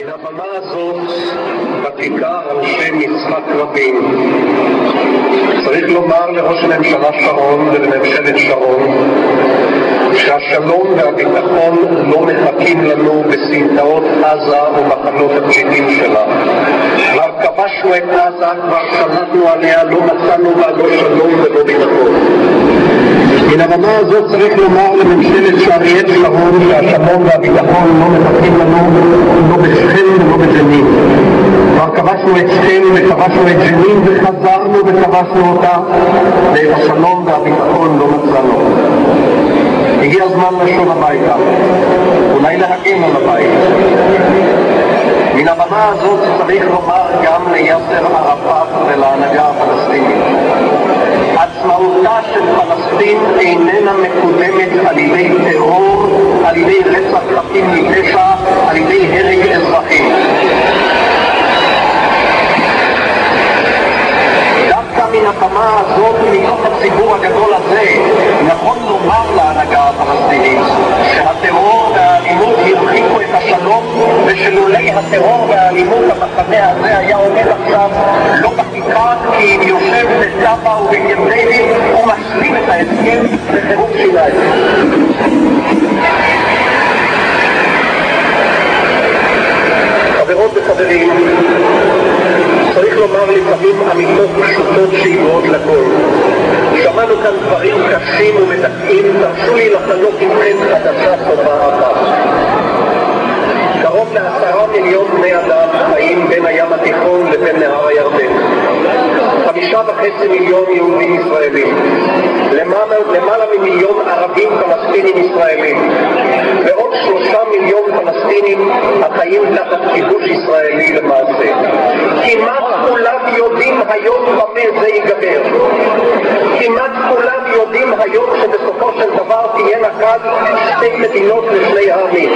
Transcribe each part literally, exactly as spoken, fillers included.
הבמה הזאת ותיקה על שם יצחק רבין. צריך לומר לראש הממשלה שרון ולממשלת שרון שהשלום והביטחון לא מחכים לנו בסמטאות עזה ומחנות הפליטים שלה. כבר כבשנו את עזה, כבר שלטנו עליה, לא מצאנו בה לא שלום ולא ביטחון. מן הבמה הזאת צריך לומר לממשלת שאריאל שרון שהשלום והביטחון לא מחכים לנו לא בשכם ולא בג'נין. כבר כבשנו את שכם וכבשנו את ג'נין וחזרנו וכבשנו אותה, ואת השלום והביטחון לא מצאנו. הגיע הזמן לשוב הביתה, אולי להגן על הבית. מן הבמה הזאת צריך לומר גם ליאסר ערפאת ולהנהגה הפלסטינית: עצמאותה של פלסטין איננה מקודמת על ידי טרור, על ידי רצח חפים מפשע, על ידי הרג אזרחים. דווקא מן הבמה הזאת, מתוך הציבור הגדול הזה, נכון לומר להנהגה הפלסטינית שהטרור והאלימות הרחיקו את השלום, ושלולי הטרור והאלימות המחנה הזה היה עומד עכשיו לא בכיכר כי יושב בטאבה ובקמפ דיוויד ומשלים את ההסכם לחירוף שיניים. חברות וחברים, צריך לומר לפעמים אמיתות פשוטות שידועות לכל. שמענו כאן דברים קשים ומדכאים, תרשו לי לחלוק איתכם חדשה טובה אחת. קרוב לעשרה מיליון בני אדם חיים בין הים התיכון לבין נהר הירדן. חמישה וחצי מיליון יהודים ישראלים, למעלה, למעלה ממיליון ערבים פלסטינים ישראלים, ועוד שלושה מיליון פלסטינים החיים תחת כיבוש ישראלי למעשה. כמעט כולם יודעים היום במה זה ייגמר. כמעט כולם יודעים היום שבסופו של דבר תהיינה כאן שתי מדינות לשני העמים.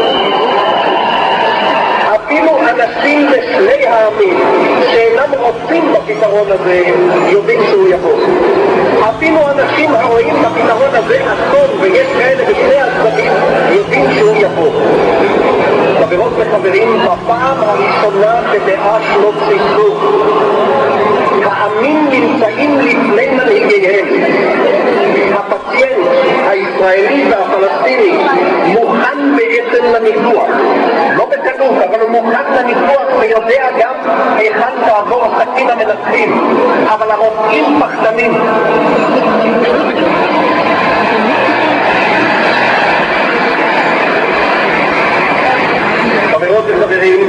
אפילו אנשים בשני העמים שאינם רוצים בפתרון הזה יודעים שהוא יבוא. אפילו אנשים הרואים בפתרון הזה אסון, ויש כאלה בשני הצדדים, יודעים שהוא יבוא. חברות וחברים, בפעם הראשונה בדעה שנות סכסוך העמים נמצאים לפני מנהיגיהם. הפציינט הישראלי והפלסטיני מוכן בעצם לניתוח, לא בקלות, אבל הוא מוכן לניתוח ויודע גם היכן תעבור הסכין המנצחים, אבל הרופאים פחדנים. חברות וחברים,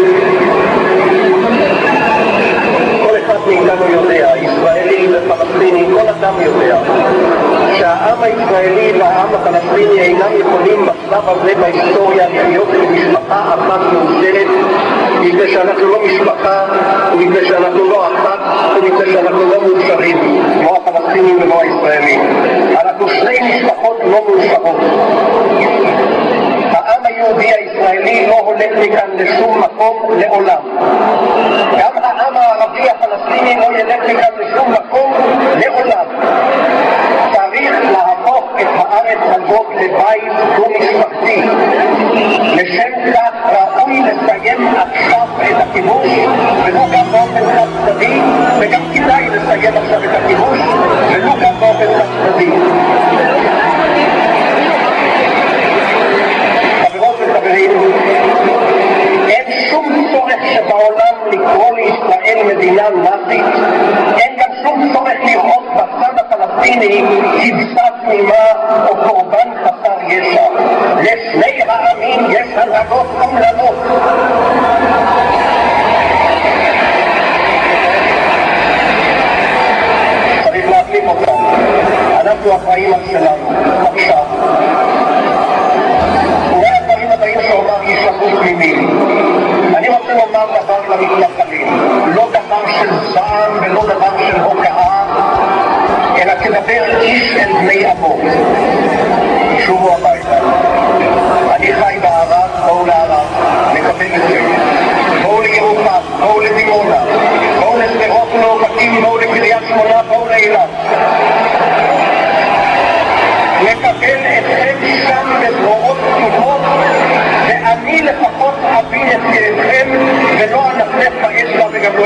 כל אחד מאיתנו יודע, ישראלי ופלסטיני, כל אדם יודע שהעם הישראלי והעם הפלסטיני אינם יכולים בשלב הזה בהיסטוריה להיות למשפחה אחת מאושרת, מפני שאנחנו לא משפחה, ומפני שאנחנו לא אחת, ומפני שאנחנו לא מאושרים, כמו הפלסטינים ולא הישראלים. אנחנו שני משפחות לא מאושרות. העם היהודי הישראלי לא הולך מכאן לשום מקום לעולם. גם העם הערבי הפלסטיני לא ילך מכאן לשום מקום לעולם. צריך להפוך את הארץ הזאת לבית דו-משפחתי. לשם כך ראוי לסיים עכשיו את הכיבוש, ולא גם באופן חד-צדדי, וגם כדאי לסיים עכשיו את הכיבוש, ולא גם באופן חד-צדדי. חברות וחברים, אין שום צורך שבעולם לקרוא לישראל מדינה נאצית, אין גם שום צורך לראות בצד הפלסטיני כבשה תמימה או קורבן חסר ישע. לשני העמים יש הנהגות אומללות. צריך להחליף אותם. אנחנו אחראים על שלנו. עכשיו אולי הדברים הבאים שאומר יישמעו תמימים. אני רוצה לומר דבר למתנחלים, לא דבר של זעם ולא דבר של הוקעה, אלא כדבר איש אל בני עמו. שובו הביתה. אני חי בערד, בואו לערד, נקבל את זה. בואו לירוחם, בואו לדימונה, בואו לשדרות ולאופקים, בואו לקריית שמונה, בואו לאילת. נקבל אתכם שם בזרועות פתוחות, ואני לפחות אבין את כאבכם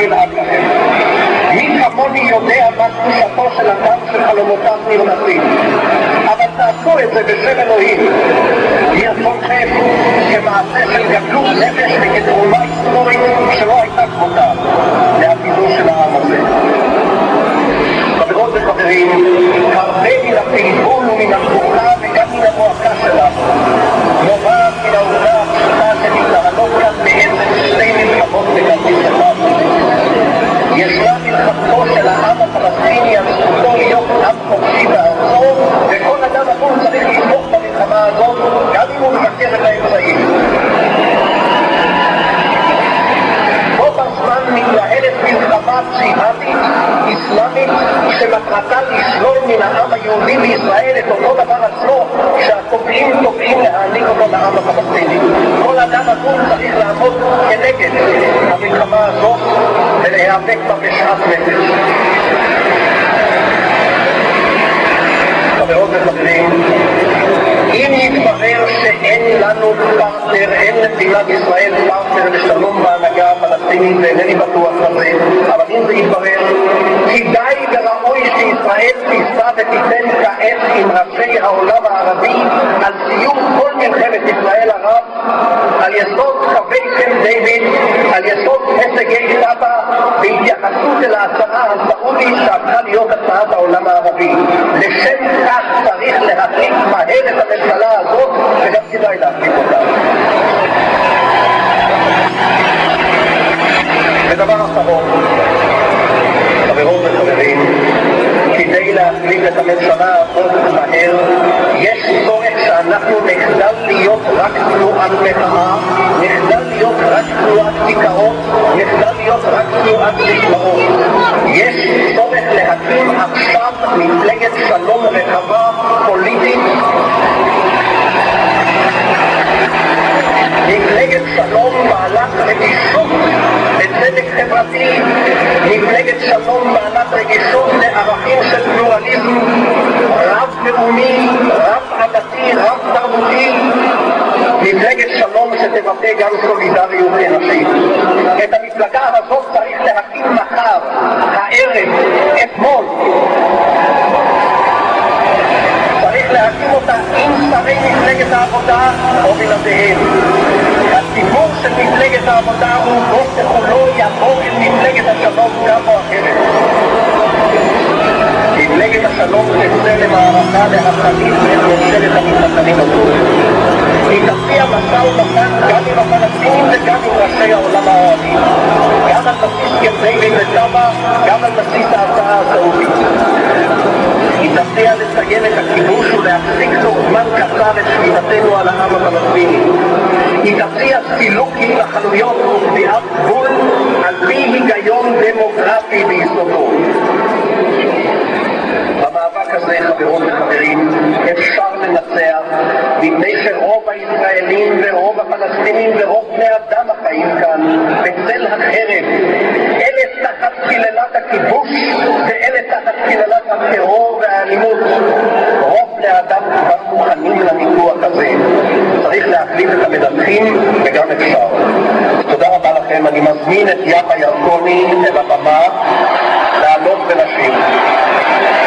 ילעג לכם. מי כמוני יודע מה תחושתו של אדם שחלומותיו נרמסים, אבל תעשו את זה בשם אלוהים. ברצונכם כמעשה של גדלות נפש וכתרומה היסטורית שלא הייתה כמותה לעתידו של העם הזה. חברות וחברים, הרבה מן הפלבול ומן התבוקה וגם מן המועקה שלנו נובעת מן העובדה הפשוטה שמתנהלות כאן בעצם שתי מלחמות בכרטיס אחד. ישנה מלחמתו של העם הפלסטיני על זכותו להיות עם חופשי בארצו, וכל אדם הגון צריך לתמוך במלחמה הזאת גם אם הוא מבקר את האמצעים. בו בזמן מתנהלת מלחמה ג'יהאדית איסלאמית שמטרתה לשלול מן העם היהודי בישראל את אותו דבר עצמו שהתובעים תובעים להעניק אותו לעם הפלסטיני. כל אדם הגון צריך לעמוד כנגד המלחמה הזאת ולהיאבק בה בשעת נפש. חברות וחברים, אם יתברר שאין לנו פרטנר, אין למדינת ישראל פרטנר לשלום בהנהגה הפלסטינית, ואינני בטוח בזה, אבל אם זה יתברר, כדאי וראוי שישראל תישא ותיתן כעת עם ראשי העולם הערבי על סיום כל מלחמת ישראל ערב, על יסוד קווי קמפ דיוויד, על יסוד הישגי סבא, בהתייחסות אל ההצהרה הסעודית שהפכה להיות הצעת העולם הערבי. לשם כך צריך להחליט מהר את הממשלה הזאת, וגם כדאי להחליט אותה. ודבר אחרון, חברות וחברים, כדי להחליט את הממשלה הזאת מהר, יש צורך שאנחנו נחדל להיות רק תנועת מחאה, נחדל להיות רק תנועת דיכאון, נחדל להיות רק תנועת סיסמאות. יש צורך להקים עכשיו מפלגת שלום רחבה פוליטית, מפלגת שלום בעלת רגישות לצדק חברתי, מפלגת שלום בעלת רגישות לערכים של פלורליזם רב-לאומי, רב-עדתי, רב-תרבותי, מפלגת שלום שתבטא גם סולידריות אנושית. את המפלגה הזאת צריך להקים מחר, הערב, אתמול. צריך להקים אותה עם שרי מפלגת העבודה או בלעדיהם. הציבור של מפלגת העבודה הוא לא כולו יעבור עם מפלגת השלום גם או אחרת. מפלגת השלום תצא למערכה להחליט את ממשלת המתנחלים הזאת. היא תציע משא ומתן גם עם הפלסטינים וגם עם ראשי העולם הערבי, גם על בסיס קמפ דיוויד וסבא, גם על בסיס ההצעה הסעודית. היא תציע לסיים את הכיבוש ולהפסיק תוך זמן קצר את שליטתנו על העם הפלסטיני. היא תציע סילוק התנחלויות וקביעת גבול על פי היגיון דמוגרפי ביסודו. במאבק הזה, חברות וחברים, אפשר לנצח, מפני שרוב הישראלים ורוב הפלסטינים ורוב בני אדם החיים כאן בצל החרב, אלה תחת קללת הכיבוש ואלה תחת קללת הטרור והאלימות. רוב בני אדם כבר מוכנים לניתוח הזה. צריך להחליט את המדווחים וגם אפשר. תודה רבה לכם. אני מזמין את יפה ירקוני אל הבמה לעלות ולשיר.